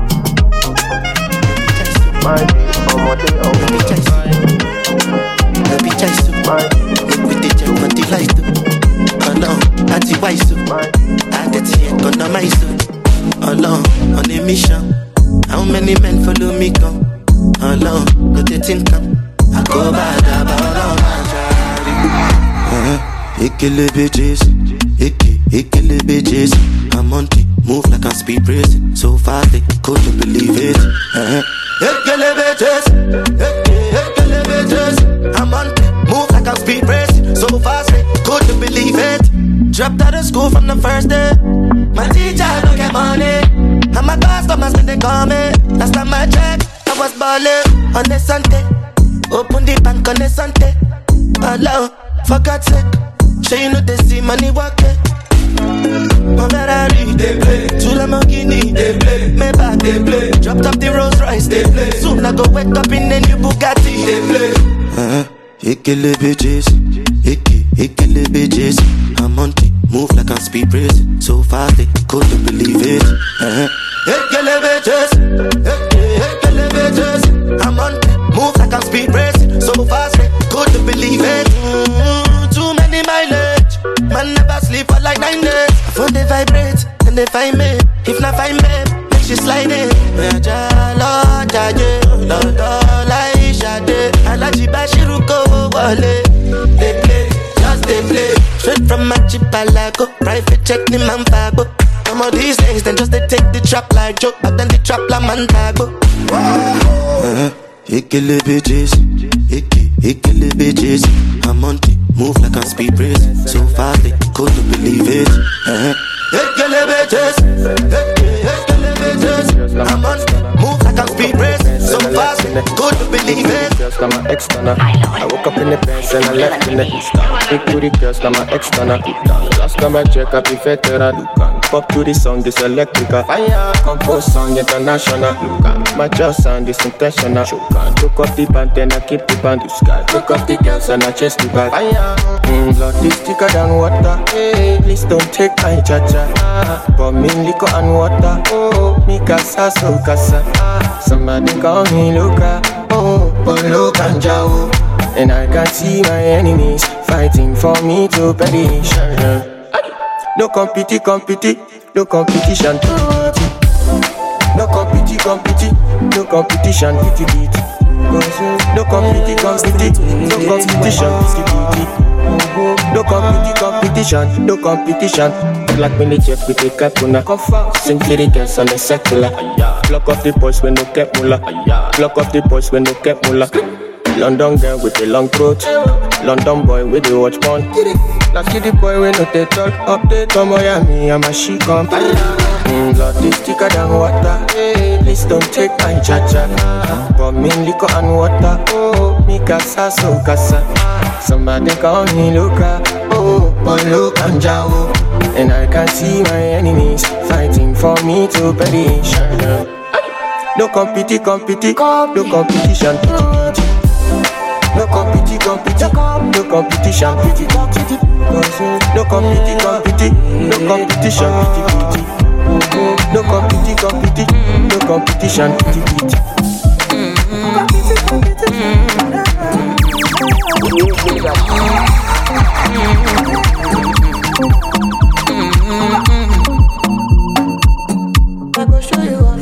My G, on my day, oh. Let me chase you. Let me chase you. Let me teach you what the life do. Oh no, anti-wise. I get here, gonna my suit. Oh no, on a mission. How many men follow me come? Oh no, go to think come. I go bad about all my Ikele bitches, Ike, Ikele bitches. I'm on it, move like I'm speed racing. So fast they couldn't believe it. Uh-huh. Ikele bitches, Ikele bitches. I'm on it, move like I'm speed racing. So fast they couldn't believe it. Dropped out of school from the first day. My teacher don't get money, and my customers when they call me. Last time I checked, I was ballin' on the Sunday. Open the bank on the Sunday. Hello, for God's sake. Sure you know they see money walking. My Ferrari, they play. Two Lamborghini, they play. Maybach, they play. Dropped up the Rolls Royce, they play. Soon I go wake up in the new Bugatti, they play. Uh-huh. Ikele bitches, Ike, Ikele bitches. I'm on it, move like I'm speed racing. So fast they couldn't believe it. Uh-huh. Ikele bitches, Ike, Ikele bitches. I'm on it, move like I'm speed racing. So fast they couldn't believe it. Mm-hmm. Too many mileage, man never sleep for like nine days. I phone they vibrate, and they find me. If not find me, make she slide in. Jalo, jaye, lodo, like shade. Alaji bashiruko, wale. They play, just they play. Straight from my chipalago, private check ni man fago. Some of these things, then just they take the trap like joke, but then the trap like man tag. Uh-huh. Hickily bitches, hickey, hickily bitches. I'm on the move like a speed race. So fast they couldn't believe it. Uh-huh. Hickily bitches, hickey, hickily bitches. I'm on the move like a speed race. So fast they couldn't believe it. Girls, now my ex-stunner. I woke up in the Benz and I left in the Eastern. Big booty girls, now my ex-stunner. Last time I check, I be veteran. Pop to the song, this electrical. Fire, compose song international. My just sound is intentional. Took off the band, then I keep the band. Took off the girls and I chase the bag. Fire, mm, blood is thicker than water. Hey, please don't take my cha-cha. Pour me liquor and water. Oh, mi casa, so casa. Somebody call me Luca. Oh, Polo Kanjao. And I can see my enemies fighting for me to perish. No competi, competi, no competition. No competi, competi, no competition. No competi, competi, no competition. No competi, competition, no competition. Like me the chef with the capuna. Sing for the girls on the secular. Block off the boys when no get mula. Block off the boys when no get mula. London girl with the long throat. London boy with the watch porn. Last kid the boy when no they talk. Update on Miami, I'm a she come. Mm, blood is thicker than water. Hey, please don't take my cha-cha. Pour me liquor and water. Oh, mi casa, so casa. Somebody call me Luca. Oh, Polo Kanjao. And I can see my enemies fighting for me to perish. No competi, competi, no competition. No competi, competi, no competition. No competi, competi, no competition. No competi, competi, no competition. I go show you off.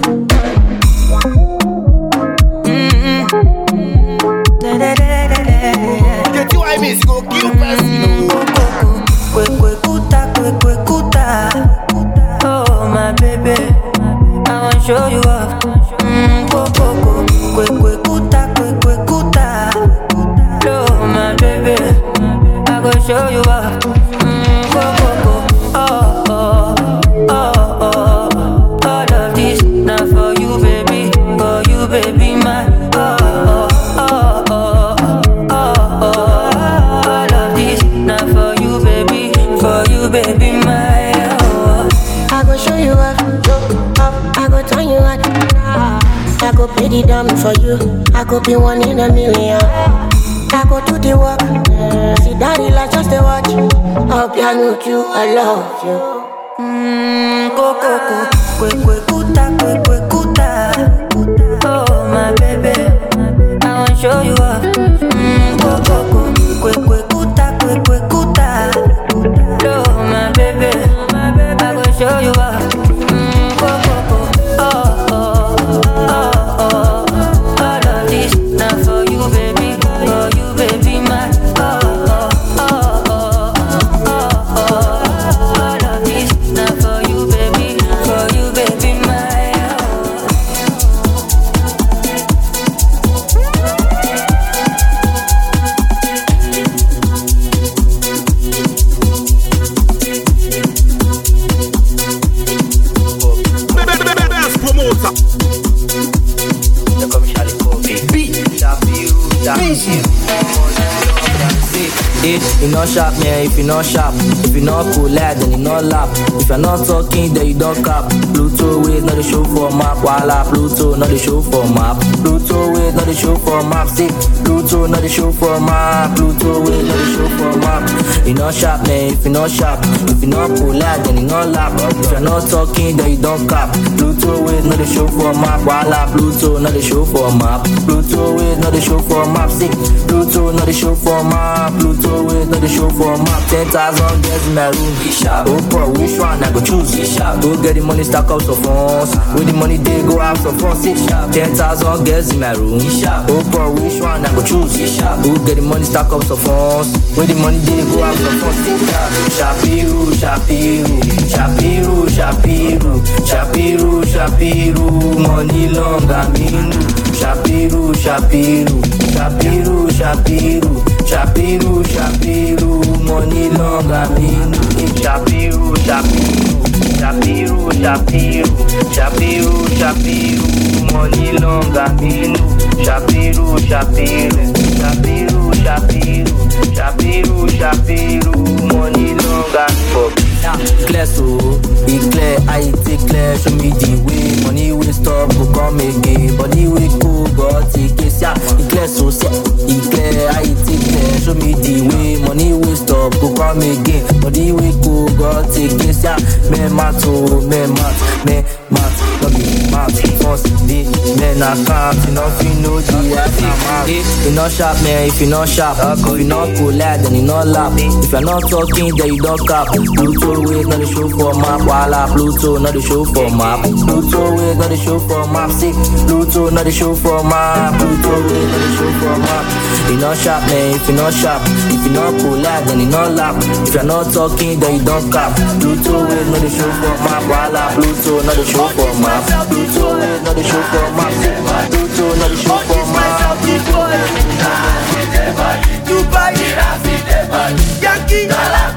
Get you I miss, go kill person. Kwe kwe kuta, kwe kwe kuta. Oh my baby, I wanna show you off. Mm, go go go. Kwe kwe kuta, kwe kwe kuta. Oh my baby, I go show you off. Mm, go go go. Oh oh oh oh. All of this not for you, baby, for you, baby, my. Oh oh oh oh oh oh. All of this not for you, baby, for you, baby, my. Oh. I go show you off, up. I go turn you on. I go pay the dumb for you. I go be one in a million. I go do the work. See daddy like just a watch. I'll be with you. I love you. Mm, go go go. Kwe kwe kuta, kwe kwe kuta. Oh my baby, I wanna show you off. Mm, go go go. Kwe kwe kuta, kwe kwe kuta. Oh my baby, I go show you off. Mm, go go go. Oh oh oh oh. All of this not for you, baby, for you, baby, my. Oh oh oh oh oh oh. All of this not for you, baby, for you, baby, my. Best promoter. If you not sharp, man, if you not sharp. If you not cool, lad, then you not lap. If you're not talking, then you don't cap. Pluto ways, not the show for map. Voila, Pluto, not the show for map. Pluto ways, not the show for map. See, Pluto, not the show for map. Pluto ways, not the show for map. You not sharp, man, if you not sharp. If you not cool, lad, then you not lap. If you're not talking, then you don't cap. Pluto ways, not the show for map. Voila, Pluto, not the show for map. Pluto ways, not the show for map. See, Pluto, not the show for map. Pluto ways, not not the show for a map. Ten thousand girls in my room. Oh, bro, which one I go choose? Go get the money, stack up some funds. With the money, they go out some funds. Ten thousand girls in my room. Oh, bro, which one I go choose? Go get the money, stack up some funds. With the money, they go out some funds. Shapiru, Shapiru, Shapiru, Shapiru, Shapiru, Shapiru, money long I mean. Shapiru, Shapiru, Shapiru, Shapiru, Shapiru, Shapiru, money long I mean. Shapiru, Shapiru, Shapiru, Shapiru, Shapiru, Shapiru, money long I mean. Shapiru, Shapiru, Shapiru, Shapiru, Shapiru, Shapiru, money long I mean. Clear so, be clear, I take clear, show me the way. Money will stop, go come again. Body will go, but take it, yeah. Be clear so, be clear, I take clear, show me the way. Money will stop, go come again. Body will go, but take it, yeah. Me mato, me mat, me mat, no be mat. First day, men I can't, you know, if you know the ass. If you not sharp, man, if you not sharp, if you not polite, then you not laugh. If you're not talking, then you don't cap. Pluto wait, not the show for map. Walla, Pluto, not the show for map. Pluto wait, not the show for map. See, Pluto, not the show for map. Pluto wait, not the show for map. You not sharp, man, if you not sharp. If you not polite, then you not laugh. If you're not talking, then you don't cap. Pluto wait, not the show for map. Walla, Pluto, not the show for map. Pluto wait, not the show for map. Pluto, not the show for map. Dubai, Yankee,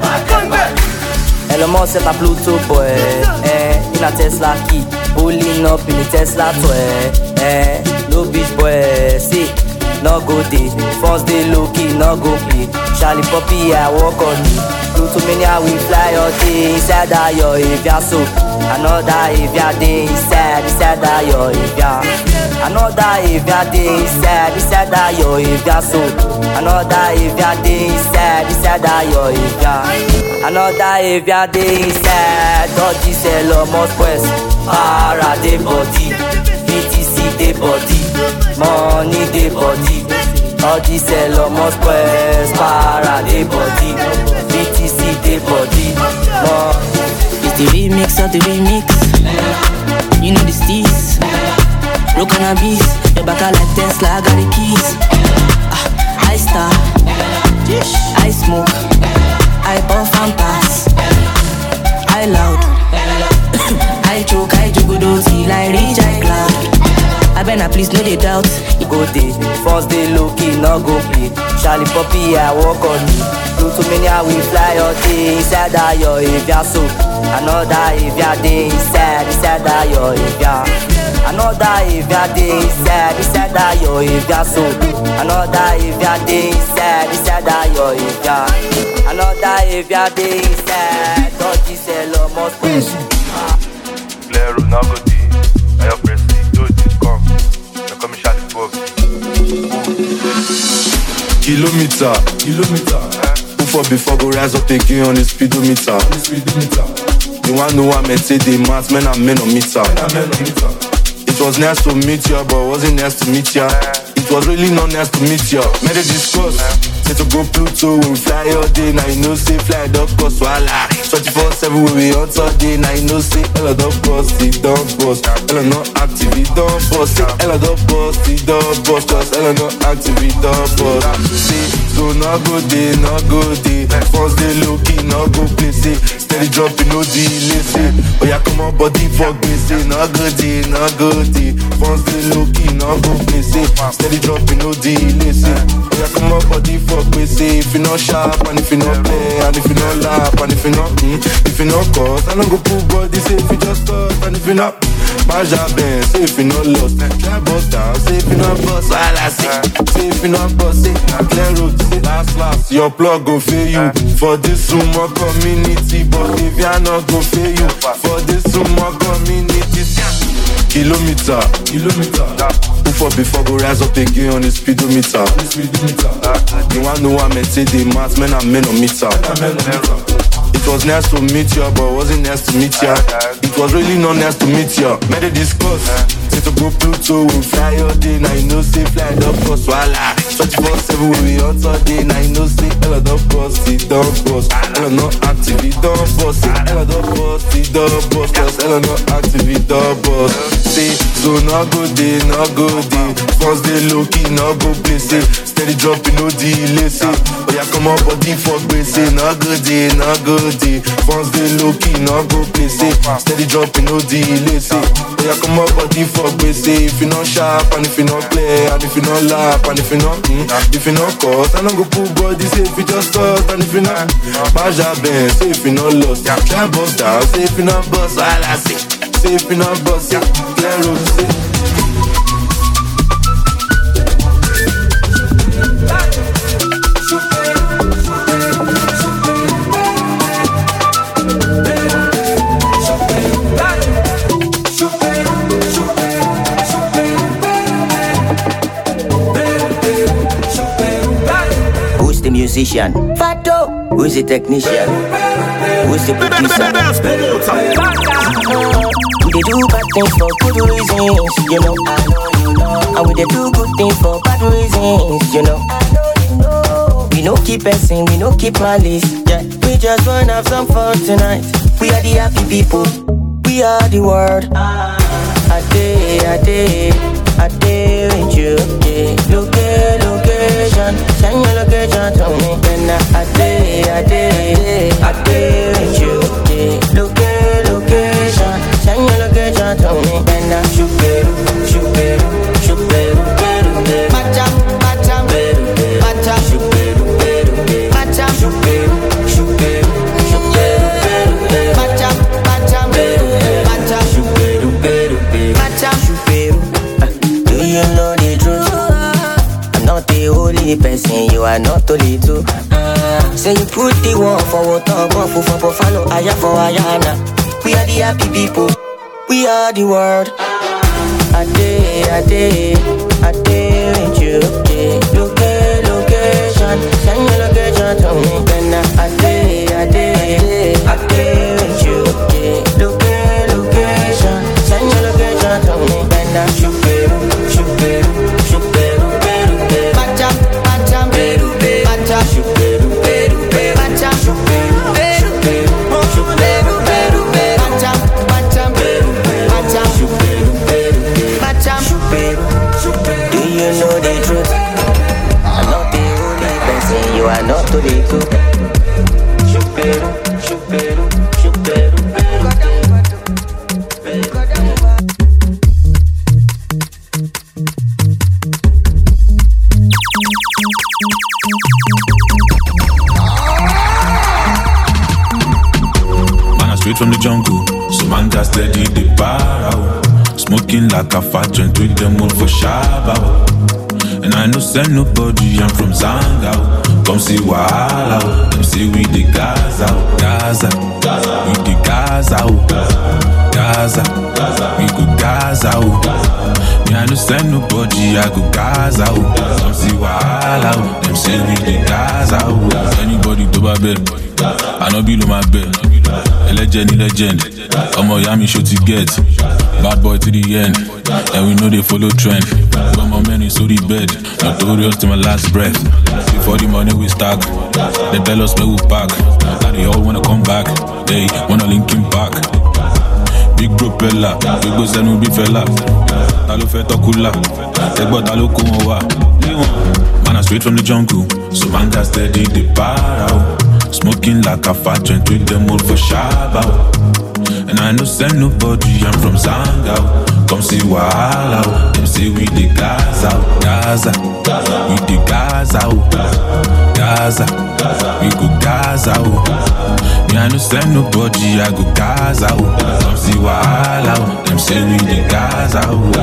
Elon Musk c'est pas Pluto boy, eh, in a Tesla key, pulling up in a Tesla toy, eh, no bitch boy, see, no go day, first day low key, no go play, Charlie Poppy I walk on me, Pluto mania we fly all day, inside that yo if ya so, another if ya day inside, inside that yo if ya. Another if ya day inside, inside that yo if ya so. Another if ya day inside, inside that yo if ya. Another if ya day inside, dodgy sell almost quest. Para de body, B T C de body, money de body. Dodgy sell almost quest. Para de body, B T C de body, money. It's the remix of the remix. You know the steez. Low cannabis, your back are like Tesla, I got the keys. Ah, I star, I smoke, I puff and pass. I loud, I choke, I jugudo till I reach I cloud. I better please no they doubt. Go day, first day low key, no go play. Charlie Poppy, I walk on me. Pluto mania we fly all day. Inside that yo if ya so. Another if ya day inside, inside that yo if ya. Another if ya day inside, inside that yo if ya so. Another if ya day inside, inside that yo if ya. Another if ya day inside, dodgy sell almost push. Lero no go day, I have press it, do it come. You come Charlie Poppy. Kilometer, kilometer. Before before go rise up again on the speedometer. On the speedometer. You wanna know what I say the maths, men and men on meter. It was nice to meet ya, but wasn't nice to meet ya. It was really not nice to meet ya. Made a discuss, say to go Pluto, we fly all day. Now you know say fly dog cost wala. twenty-four seven we be out all day. Now you know say Ella dog boss, it don't boss. Ella not active, it don't boss. Say Ella dog boss, it don't boss. Cause Ella not active, it don't boss. Say so no go day, no go day. First day low key, no go play. Say steady dropping, no delay. Say oh yeah come on body fuck me. Say no go day, no go day. First day low key, no go play. Say steady dropping, no delay. Say oh yeah come on body fuck me. Say if you not sharp and if you not play and if you not laugh and if you not mm, if you not cause I don't go pull body. Say if you just start and if you not Maja Ben. Say if you not lost, try bust down. Say if you not bust, all I say. Say if you not bust, say clear road. Say last last, your plug go fail you for this sumo community. But if you not go fail you for this sumo community. Kilometer, kilometer. Before before go rise up again on the speedometer. On the speedometer. You wanna know what I say the maths, men and men on meter. It was nice to meet ya, but wasn't nice to meet ya. It was really not nice to meet ya. Made a discuss, say Straight to go Pluto, we fly all day. Now you know say fly up cost wala. twenty-four seven we be on all day. Now you know say Ella don't bust it, don't bust. Ella not active, it don't bust it. Ella don't bust it, don't bust. Cause Ella not active, it don't bust. Say, so no go day, no go day. First day low key, no go play. Say, steady dropping, no delay. Say, oh yeah, come up body for grace. Say, no go day, no go day. First day low key, no go play. Say, steady dropping, no delay. Say, oh yeah, come up body for grace. Say, if you not sharp and if you not play and if you not laugh and if you not mm, if you not cost, I don't go pull body. Say, if you just start and if you not Maja Ben. Say, if you not lost, can't bust down. Say, if you not bust, all I say. Say, if you not bust, yeah, clear road. Say. Who's the musician? Fato. Who's the technician? Who's the producer? We dey do bad things for good reasons, you know. I know you know. And we dey do good things for bad reasons, you know. I know you know. We no keep passing, we no keep malice. Yeah, we just wanna have some fun tonight. We are the happy people. We are the world. I day, I day, I day with you. Yeah, location, location, send your location to me. Then I day, I day, I day with you. Yeah, location, location, send your location to me. Then I shoot beru, shoot beru, shoot beru, beru, beru. Macham, macham, beru, beru, macham, shoot beru, beru, beru, macham, shoot beru, shoot beru, shoot beru, beru, beru. Macham, macham, beru, beru, macham, shoot beru, beru, beru, macham, shoot beru. Do you know the truth? I'm not the only person, you are not only two. Say you put the one for water, one for for follow, aya for ayana. We are the happy people, we are the world. I day, I day, I day with you. Yeah, location, location, send your location to me. Then I day, I day, I day with you. Yeah, location, location, send your location to me. Then I shoot beru, shoot beru, shoot beru, beru, beru. Macham, macham, beru, beru, macham, shoot beru, beru, beru, macham, shoot beru, beru, beru, shoot beru, beru, beru, macham, macham, beru, beru, macham, shoot beru, beru, beru, macham, shoot beru, shoot beru. Do you know the truth? I'm not the only person, you are not the two. Shoot beru, shoot beru, shoot beru, beru, beru. Man, I straight from the jungle, so man just steady the bar out. Smoking like a fat joint with them all for shabba. And I no send nobody, I'm from Zanga. Come see Wahala, them say we the Gaza, Gaza, we the Gaza, Gaza, we go Gaza. Me I no send nobody, I go Gaza. Come see Wahala, them say we the Gaza. Anybody to my bed, I no below my bed. A legend, a legend. I'm a yummy show to get. Bad boy to the end, and we know they follow trend. But my men is so the bed, notorious to my last breath. Before the money we stack, they tell us where we pack. Now they all wanna come back, they wanna link him back. Big propeller, big boss and we be fella. Talo fe tokula, take but talo kumowa. Man, I straight from the jungle, so man got steady the bar out. Smoking like a fat joint with them all for shabba. And I no send nobody, I'm from Zanga. Come see Wahala, them say we the Gaza, Gaza, we the Gaza, Gaza, we go Gaza. Me I no send nobody, I go Gaza. Come see Wahala, them say we the Gaza.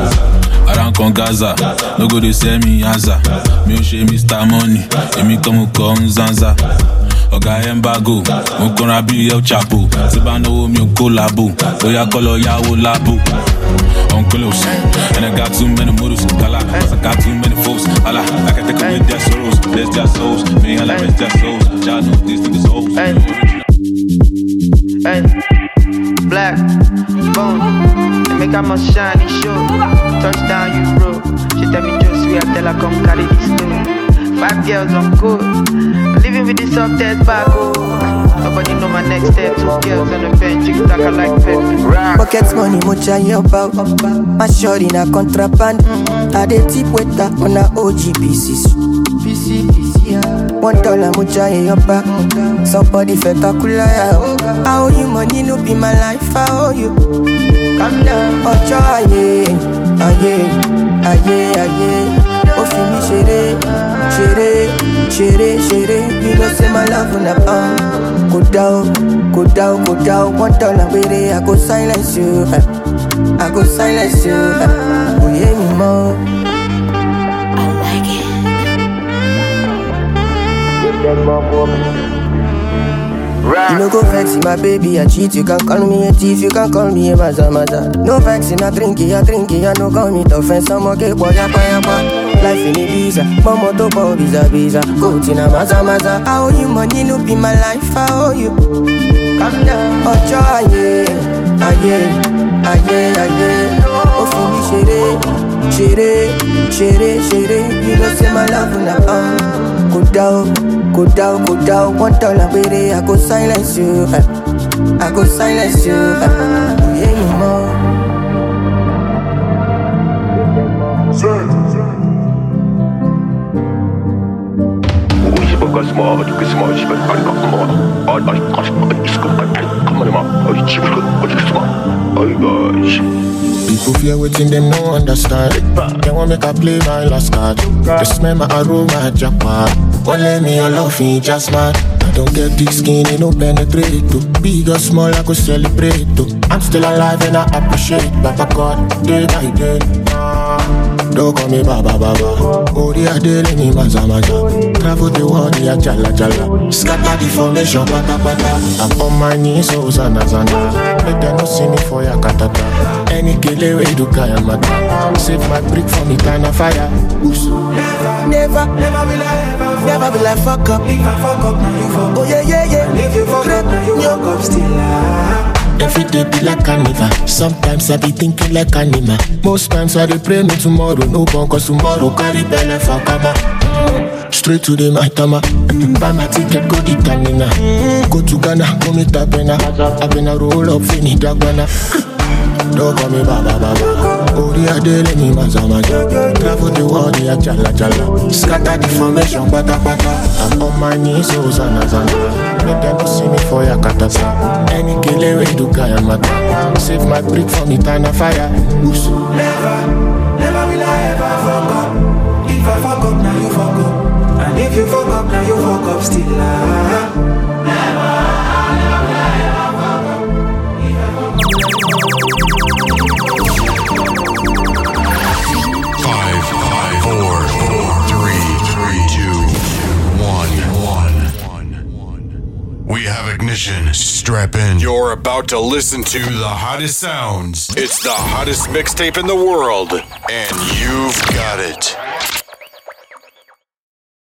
I don't come Gaza, no go they send me answer. Me o she Mister Money, and me come come Zanza. Oga embargo, mo konra bi El Chapo. Ti ba náwó mi o collabo, oya kolo yawo labo. On close, and I got too many models. Kala, I got too many folks. Ala, I can take away their sorrows, there's their souls. Me and I rest their souls. Jah know these niggas hoes. Hey, hey, black, boom, they make out my shiny shoe. touchdown Euro. She tell me just sweet, I tell her come carry this stone. Five girls on code, living with the softest back. Oh, nobody know my next step. Two girls on the bench, you talk like pepper. Pocket money, mucha about. My shorty na contraband. I dey tip with her on a O G P C. P C, P C, yeah. One dollar mucha about. Somebody spectacular. I owe you money, no be my life. I owe you. Calm down, Ocho, aye, aye, aye, aye. Oh, feel me, chere, chere, chere, chere. You know, say my love on a pound. Go down, go down, go down. One dollar, baby, I go silence you. I go silence you. Oh, yeah, me more. I like it. Give them more for me. You no go vexing my baby, I cheat. You can call me a thief, you can call me a maza maza. No vexing, I drink it, I drink it, I no call me tough and some okay, boy, yapa yapa. Life in a visa, mama to bow visa visa. Go to na maza maza. I owe you money, no be my life, I owe you. Calm down, Ocho, aye, aye, aye, aye. Oh, for me, chere, chere, chere, chere. You know, say my love on a pound. Go down, go down, go down. One dollar, baby, I go silence you. I go silence you. Yeah, you more. People fear waiting, them no understand. They want make I play my last card. They smell my aroma, jackpot. Won't let me all off in just man. I don't get thick skin, it no penetrate to. Big or small, I could celebrate to. I'm still alive and I appreciate Papa God, day by day. Don't call me Baba Baba. Oh, they are dealing me maza maza. Travel the world, they are jala jala. Scatter the formation, pata pata. I'm on my knees, so zana zana. Let them not see me for ya katata. Any killer way to kaya mata. Save my brick from the kind of fire. Oops. Never, never will I ever, never will I fuck up. If I fuck up, now you fuck up. Oh yeah, yeah, yeah. And if you fuck up, now you fuck up still. Ah. Every day be like carnival. Sometimes I be thinking like animal. Most times I dey pray no tomorrow, no born cause tomorrow carry belle for kama. Straight to the Maitama. Buy my ticket, go the Tanina. Go to Ghana, go meet Abena. Abena roll up, finish Dagwana. Don't call me Baba Baba. Oh, they are dealing me maza maza. Travel the world, they are jala jala. Scatter the formation, bata bata. I'm on my knees, so zana zana. Let them not see me for ya katasa. Any killer way to kaya mata. Save my brick from the kind of fire. Oops. Never, never will I ever fuck up. If I fuck up, now you fuck up. And if you fuck up, now you fuck up still. Ah. Never, never will I ever fuck up. If I fuck up. Five, five, four, four, three, three, two, one, one. We have ignition. Strap in. You're about to listen to the hottest sounds. It's the hottest mixtape in the world, and you've got it.